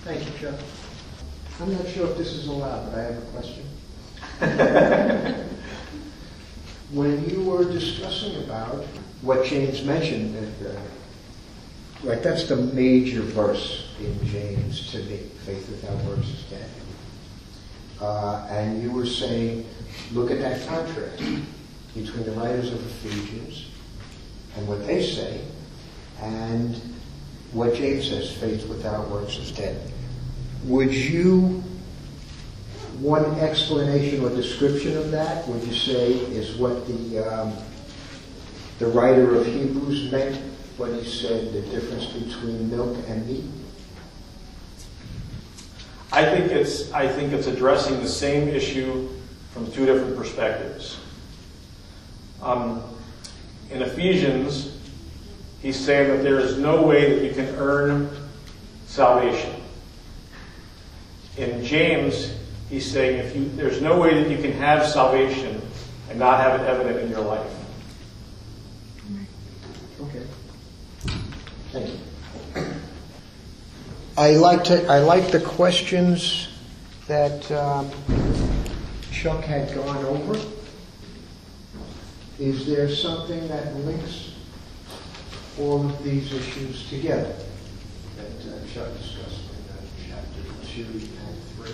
Thank you, Chuck. I'm not sure if this is allowed, but I have a question. When you were discussing about what James mentioned, that that's the major verse in James to me, faith without works is dead. And you were saying, look at that contrast between the writers of Ephesians and what they say, and what James says, faith without works is dead. Would you, one explanation or description of that, would you say is what the writer of Hebrews meant when he said the difference between milk and meat? I think it's addressing the same issue from two different perspectives. In Ephesians, he's saying that there is no way that you can earn salvation. In James, he's saying there's no way that you can have salvation and not have it evident in your life. Okay. Thank you. I like the questions that Chuck had gone over. Is there something that links all of these issues together that Chuck discussed in chapter 2 and 3?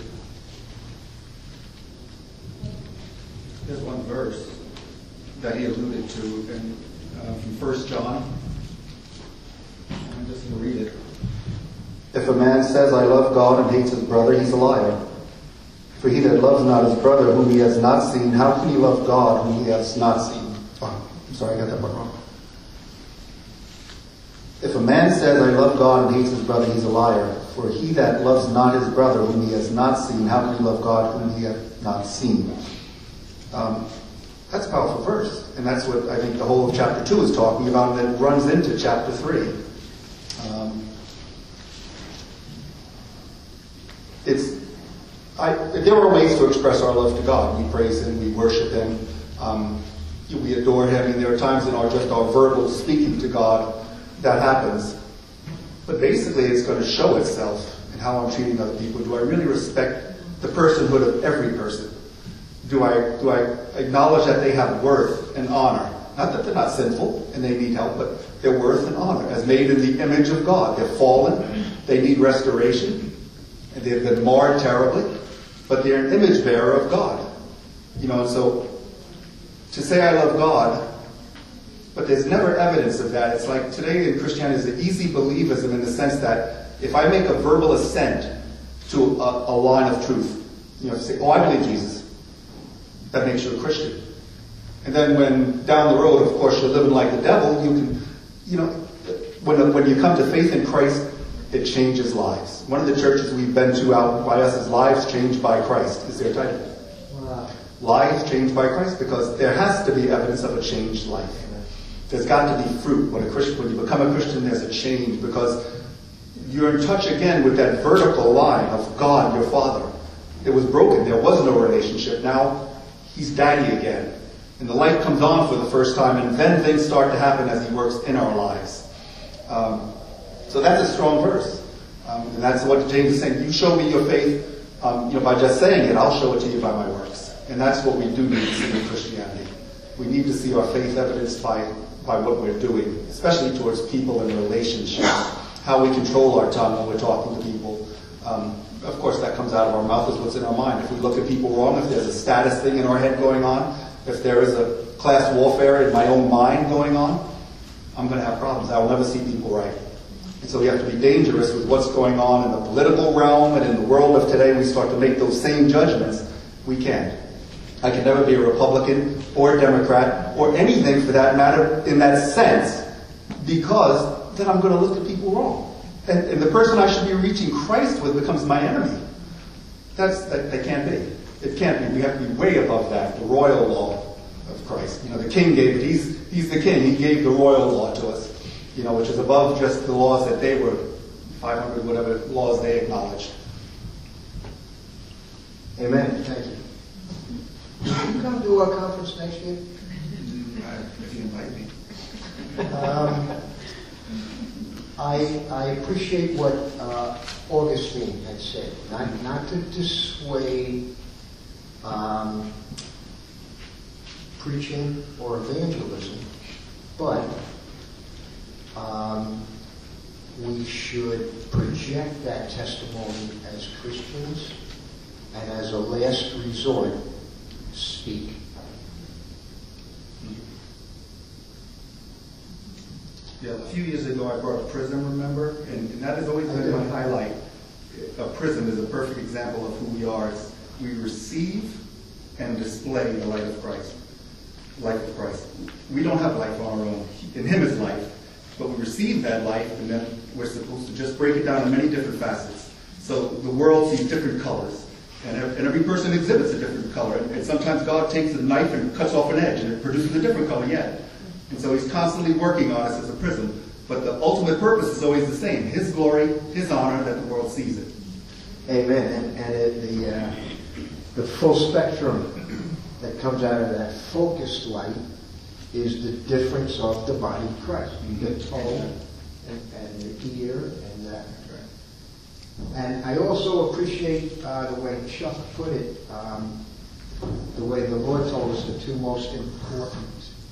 There's one verse that he alluded to from 1 John. I'm just going to read it. If a man says, I love God, and hates his brother, he's a liar. For he that loves not his brother whom he has not seen, how can he love God whom he has not seen? Oh, I'm sorry, I got that one wrong. If a man says, I love God, and hates his brother, he's a liar. For he that loves not his brother whom he has not seen, how can he love God whom he hath not seen? That's a powerful verse. And that's what I think the whole of chapter 2 is talking about, and it runs into chapter 3. There are ways to express our love to God. We praise Him, we worship Him, we adore Him. I mean, there are times in our verbal speaking to God that happens. But basically, it's going to show itself in how I'm treating other people. Do I really respect the personhood of every person? Do I acknowledge that they have worth and honor? Not that they're not sinful and they need help, but their worth and honor as made in the image of God. They're fallen, they need restoration, and they've been marred terribly, but they're an image bearer of God. So to say I love God, but there's never evidence of that. It's like today in Christianity is an easy believism in the sense that if I make a verbal assent to a line of truth, say, oh, I believe Jesus, that makes you a Christian. And then when down the road, of course, you're living like the devil, you can, when you come to faith in Christ, it changes lives. One of the churches we've been to out by us is Lives Changed by Christ, is their title. Wow. Lives Changed by Christ, because there has to be evidence of a changed life. There's got to be fruit. When you become a Christian, there's a change, because you're in touch again with that vertical line of God, your Father. It was broken. There was no relationship. Now, He's Daddy again. And the light comes on for the first time, and then things start to happen as He works in our lives. So that's a strong verse. And that's what James is saying. You show me your faith, by just saying it, I'll show it to you by my works. And that's what we do need to see in Christianity. We need to see our faith evidenced by what we're doing, especially towards people in relationships, how we control our tongue when we're talking to people. Of course, that comes out of our mouth is what's in our mind. If we look at people wrong, if there's a status thing in our head going on, if there is a class warfare in my own mind going on, I'm going to have problems. I will never see people right. And so we have to be dangerous with what's going on in the political realm and in the world of today. We start to make those same judgments. We can't. I can never be a Republican or a Democrat or anything for that matter in that sense, because then I'm going to look at people wrong. And the person I should be reaching Christ with becomes my enemy. That can't be. It can't be. We have to be way above that, the royal law of Christ. The king gave it. He's the king. He gave the royal law to us, which is above just the laws that they were, 500, whatever laws they acknowledged. Amen. Thank you. Can you come to our conference next year? If you invite me. I appreciate what Augustine had said, not to dissuade preaching or evangelism, but we should project that testimony as Christians, and as a last resort, speak. Yeah, a few years ago I brought a prism, remember? And that has always been my highlight. A prism is a perfect example of who we are. We receive and display the light of Christ. Light of Christ. We don't have life on our own. In Him is life. But we receive that life, and then we're supposed to just break it down in many different facets. So the world sees different colors. And every person exhibits a different color. And sometimes God takes a knife and cuts off an edge, and it produces a different color yet. And so He's constantly working on us as a prism. But the ultimate purpose is always the same. His glory, His honor, that the world sees it. Amen. And the full spectrum that comes out of that focused light is the difference of the body of Christ. The toe and the ear and that. And I also appreciate the way Chuck put it, the way the Lord told us the two most important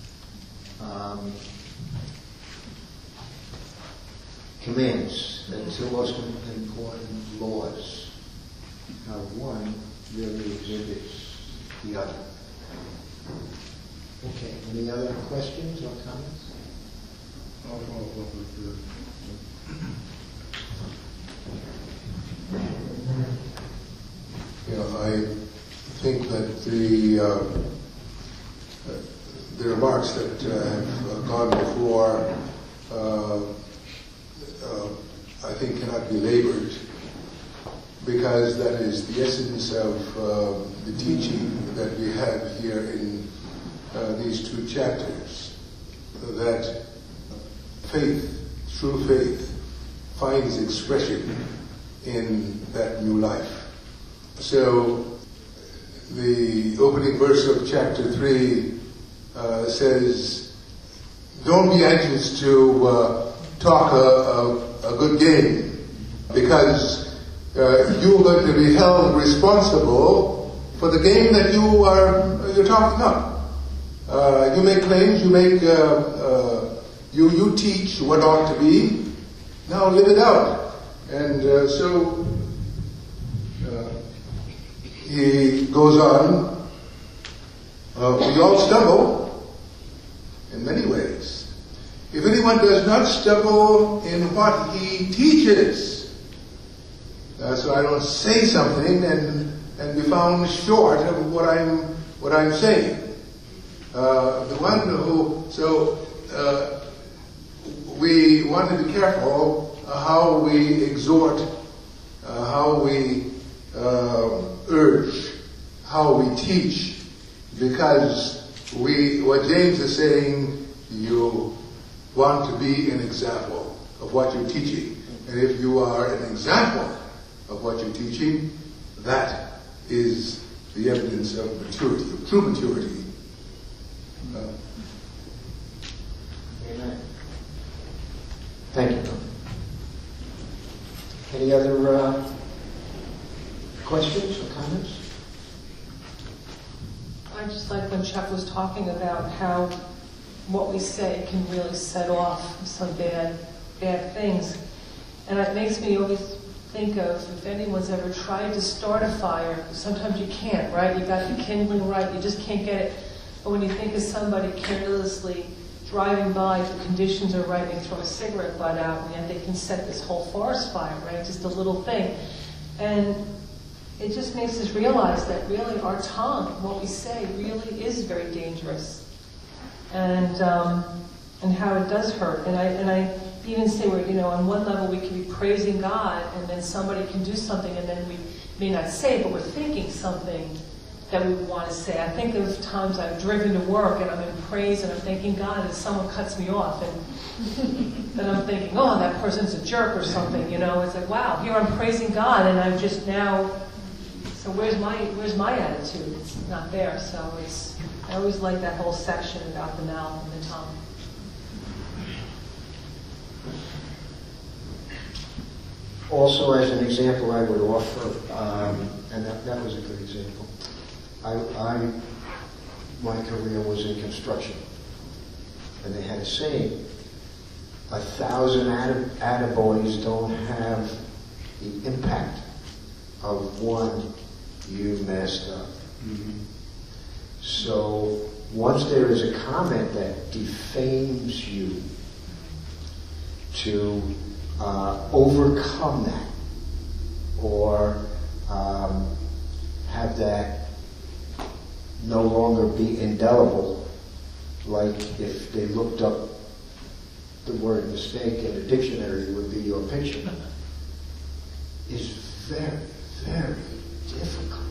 commands, the two most important laws. How one really exhibits the other. Okay, any other questions or comments? I think that the remarks that have gone before, I think cannot be labored, because that is the essence of the teaching that we have here in these two chapters, that faith, true faith, finds expression in that new life. So the opening verse of chapter 3 says, don't be anxious to talk a good game, because you're going to be held responsible for the game that you're talking about. You make claims, you teach what ought to be. Now live it out. And so he goes on. We all stumble in many ways. If anyone does not stumble in what he teaches, so I don't say something and be found short of what I'm saying. We want to be careful how we exhort, how we urge, how we teach, because what James is saying, you want to be an example of what you're teaching. And if you are an example of what you're teaching, that is the evidence of maturity, of true maturity. Amen. Thank you. Any other questions or comments? I just like when Chuck was talking about how what we say can really set off some bad things. And it makes me always think of if anyone's ever tried to start a fire, sometimes you can't, right? You got the kindling right, you just can't get it. But when you think of somebody carelessly driving by, if the conditions are right, and they throw a cigarette butt out, and yet they can set this whole forest fire, right? Just a little thing. And it just makes us realize that really our tongue, what we say, really is very dangerous. And how it does hurt. And I even say where, on one level we can be praising God, and then somebody can do something, and then we may not say it, but we're thinking something that we want to say. I think of times I've driven to work and I'm in praise and I'm thanking God, and someone cuts me off, and then I'm thinking, oh, that person's a jerk or something, It's like, wow, here I'm praising God, and I'm just now. So where's my attitude? It's not there. So I always like that whole section about the mouth and the tongue. Also, as an example, I would offer, and that was a good example. My career was in construction, and they had a saying: 1,000 attaboys don't have the impact of one you messed up. Mm-hmm. So once there is a comment that defames you, to overcome that, or have that no longer be indelible, like if they looked up the word mistake in a dictionary, it would be your picture, is very, very difficult.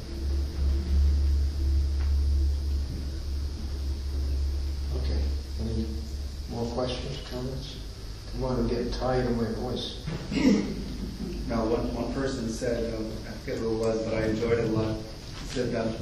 Okay, any more questions, comments? Come on, I'm getting tired of my voice. Now, one person said, I forget who it was, but I enjoyed it a lot. He said,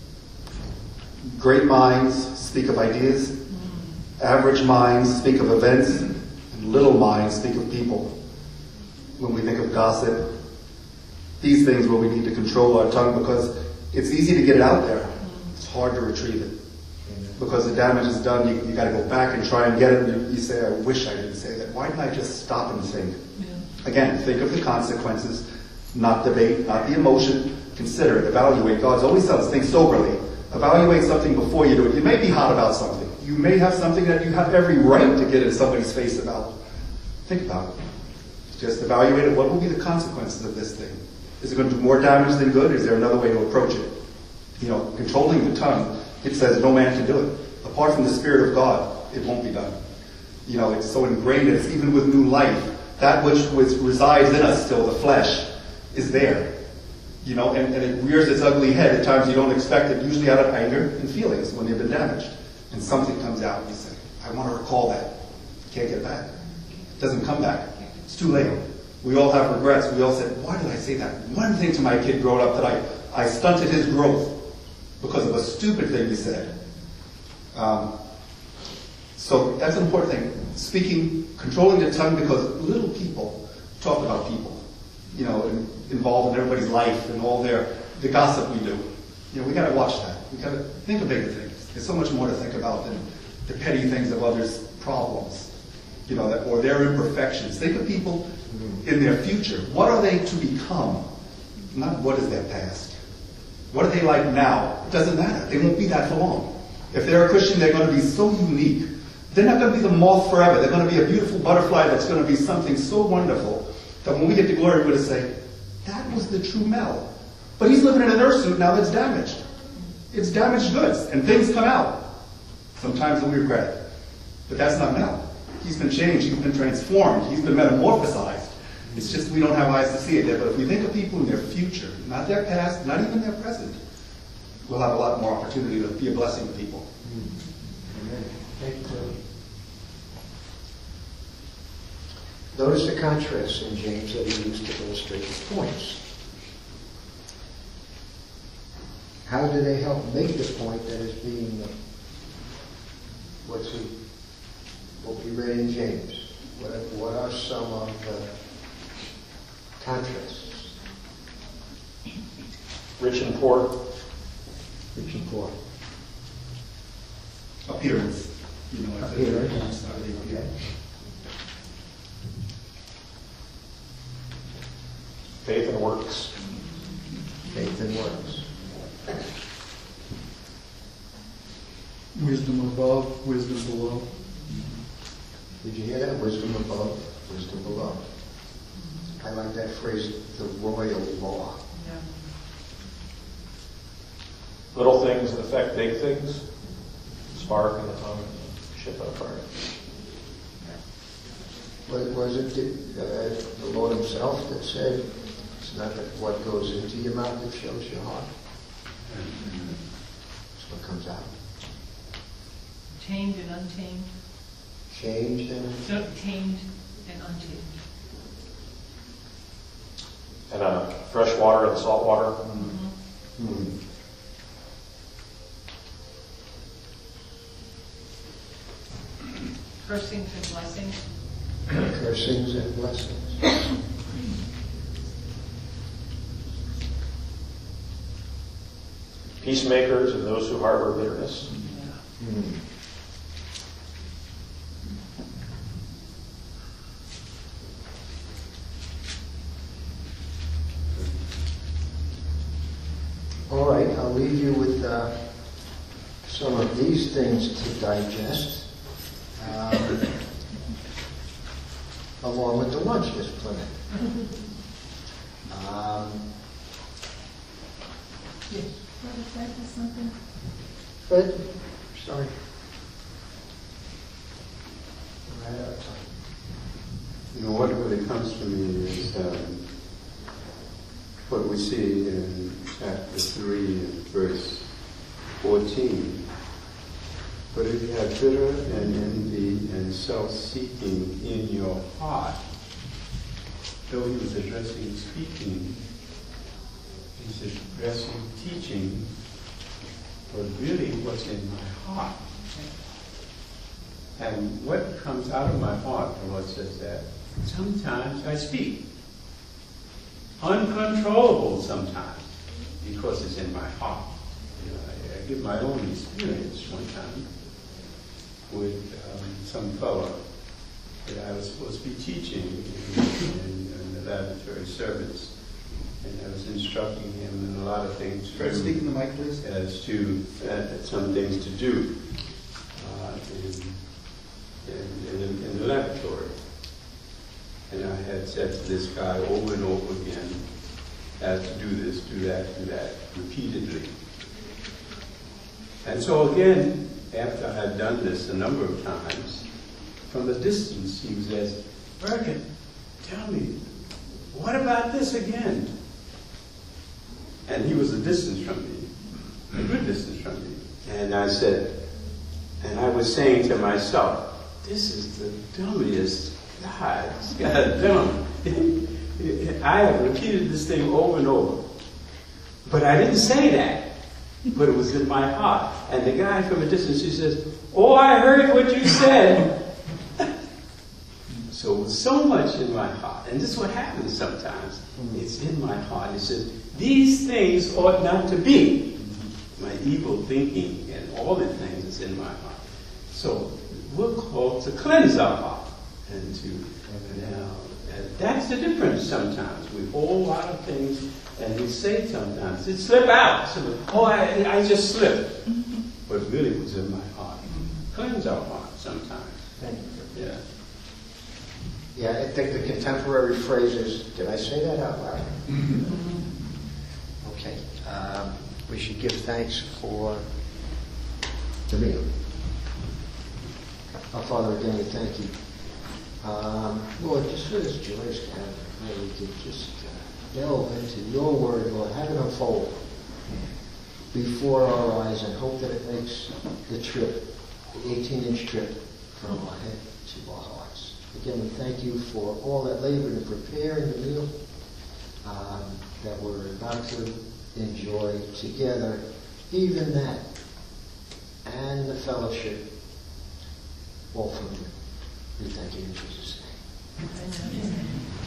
Great minds speak of ideas, average minds speak of events, and little minds speak of people. When we think of gossip, these things where we need to control our tongue, because it's easy to get it out there. It's hard to retrieve it. Because the damage is done, you got to go back and try and get it, and you say, I wish I didn't say that. Why didn't I just stop and think? Again, think of the consequences, not debate, not the emotion. Consider it, evaluate. God's always tells us, think soberly. Evaluate something before you do it. You may be hot about something. You may have something that you have every right to get in somebody's face about. Think about it. Just evaluate it. What will be the consequences of this thing? Is it going to do more damage than good? Or is there another way to approach it? Controlling the tongue, it says no man can do it. Apart from the Spirit of God, it won't be done. It's so ingrained in us, even with new life. That which resides in us still, the flesh, is there. And it rears its ugly head at times you don't expect it, usually out of anger and feelings when they've been damaged. And something comes out and you say, I want to recall that. You can't get it back. It doesn't come back. It's too late. We all have regrets. We all said, why did I say that one thing to my kid growing up that I stunted his growth because of a stupid thing he said? So that's an important thing. Speaking, controlling the tongue, because little people talk about people, involved in everybody's life and all the gossip we do. We got to watch that. We got to think of bigger things. There's so much more to think about than the petty things of others' problems, or their imperfections. Think of people in their future. What are they to become? Not what is their past. What are they like now? It doesn't matter. They won't be that for long. If they're a Christian, they're going to be so unique. They're not going to be the moth forever. They're going to be a beautiful butterfly that's going to be something so wonderful that when we get to glory, we're going to say, that was the true Mel. But he's living in an earth suit now that's damaged. It's damaged goods, and things come out. Sometimes we regret it. But that's not Mel. He's been changed. He's been transformed. He's been metamorphosized. It's just we don't have eyes to see it there. But if we think of people in their future, not their past, not even their present, we'll have a lot more opportunity to be a blessing to people. Amen. Thank you, Billy. Notice the contrast in James that he used to illustrate his points. How do they help make the point that is being, what we read in James? What are some of the contrasts? Rich and poor. Rich and poor. Appearance. Appearance. Okay. Faith and works. Faith and works. Wisdom above, wisdom below. Did you hear that? Wisdom above, wisdom below. I like that phrase, the royal law. Yeah. Little things that affect big things. Spark in the tongue, ship on fire. Was it the Lord himself that said, it's not that what goes into your mouth that shows your heart? It's what comes out. Tamed and untamed. Changed and No, tamed and untamed. And fresh water and salt water. Cursings and blessings. cursings and blessings. peacemakers and those who harbor bitterness. All right, I'll leave you with some of these things to digest, along with the lunch this planet. Fred, sorry. Right out of time. You know, what really comes to me is what we see in chapter 3 and verse 14. But if you have bitter and envy and self-seeking in your heart, though he was addressing speaking, he's addressing teaching, but really what's in my heart. And what comes out of my heart, the Lord says that sometimes I speak. Uncontrollable sometimes, because it's in my heart. You know, I give my own experience one time with some fellow that I was supposed to be teaching in the laboratory service. And I was instructing him in a lot of things. Fred, speak in the mic, please. As to some things to do in the laboratory. And I had said to this guy over and over again, have to do this, do that, repeatedly. And so again, after I had done this a number of times, from a distance he was asking, Birkin, tell me, what about this again? And he was a distance from me, a good distance from me. And I said, and I was saying to myself, this is the dumbest guy. This guy's dumb. I have repeated this thing over and over. But I didn't say that. But it was in my heart. And the guy from a distance, he says, oh, I heard what you said. So it was so much in my heart. And this is what happens sometimes. It's in my heart. It says, these things ought not to be. My evil thinking and all the things is in my heart. So we're called to cleanse our heart. And to now, that's the difference sometimes. We hold a lot of things and we say sometimes, it slip out. So, oh, I just slipped. But really it was in my heart. Cleanse our heart sometimes. Thank you. Yeah. Yeah, I think the contemporary phrase is, did I say that out loud? Okay. We should give thanks for the meal. Our Father, again, we thank you. Lord, just for this joyous gathering, where we could just delve into your word, Lord, have it unfold before our eyes and hope that it makes the trip, the 18-inch trip from our head to our hearts. Again, we thank you for all that labor in preparing the meal that we're about to enjoy together, even that, and the fellowship, all from you. We thank you in Jesus' name.